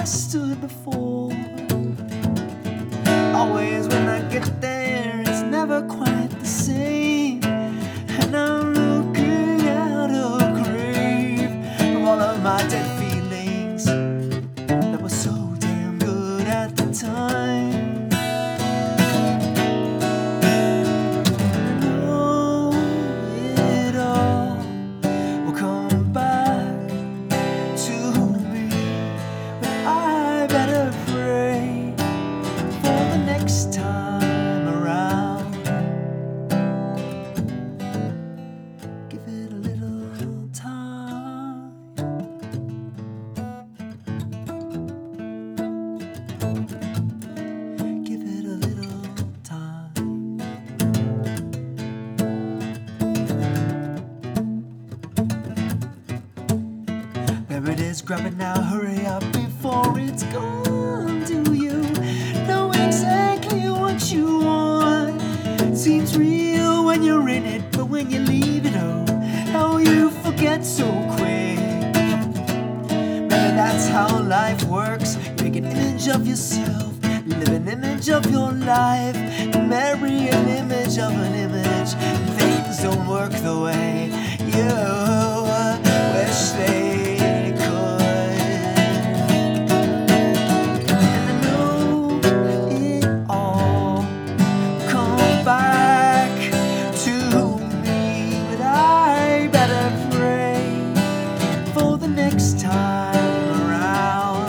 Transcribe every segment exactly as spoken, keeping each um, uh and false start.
I stood before. Always when I get there, it's never quite the same. And I'm looking out of a grave of all of my dead feelings that were so damn good at the time. I know it all will come back to me, but I better pray for the next time around. Give it a little time. Give it a little time. There it is, grab it now, hurry up before it's gone. Do you know exactly what you want? Seems real when you're in it, but when you leave it, oh, how you forget so quick. Maybe that's how life works. You make an image of yourself, live an image of your life, marry an image of an image. Things don't work the way you wish they could. And I know it all come back to me, but I better pray for the next time around.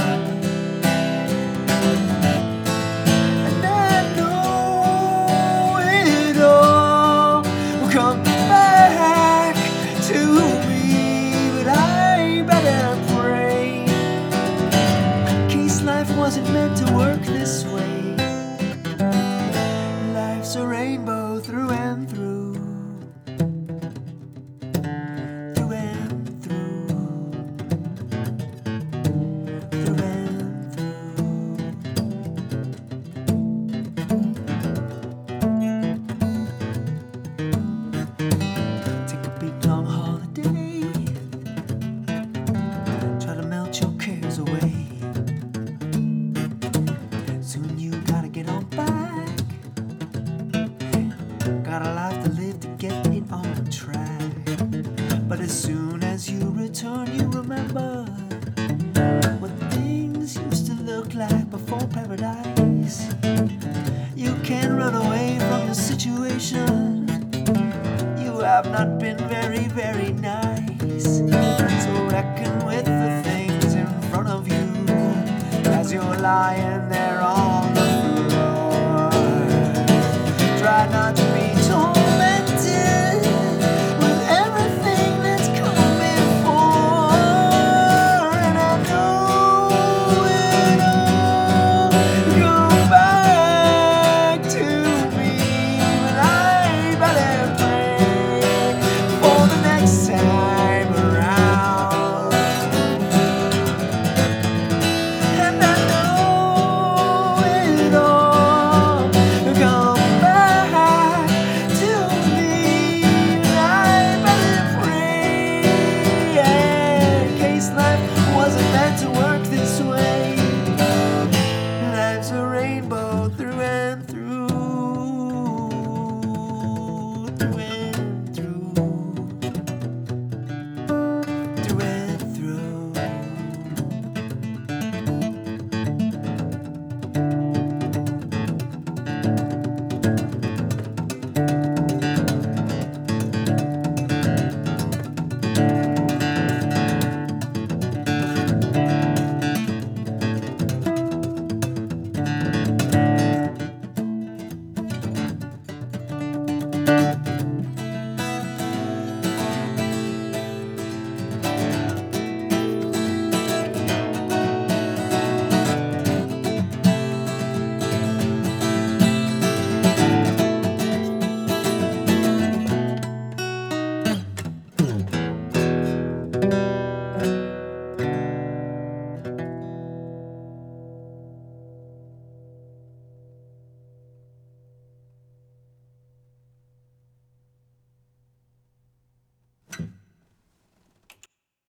And I know it all will come back to me, but I better pray, in case life wasn't meant to work this way. Life's a rainbow through and through, through and through, through and through. Take a big long holiday, try to melt your cares away. Soon you gotta get on back, got a life to live to get it on track. But as soon as you return, you remember what things used to look like before paradise. You can't run away from the situation. You have not been very, very nice. So reckon with the things in front of you as you're lying there on the floor. Try not to be tormented with everything that's come before. And I know it all come back to me, but I better pray for the next time around. And I know it all come back to me, and I better pray, in case life wasn't meant to work this way. Life's a rainbow through and through, through and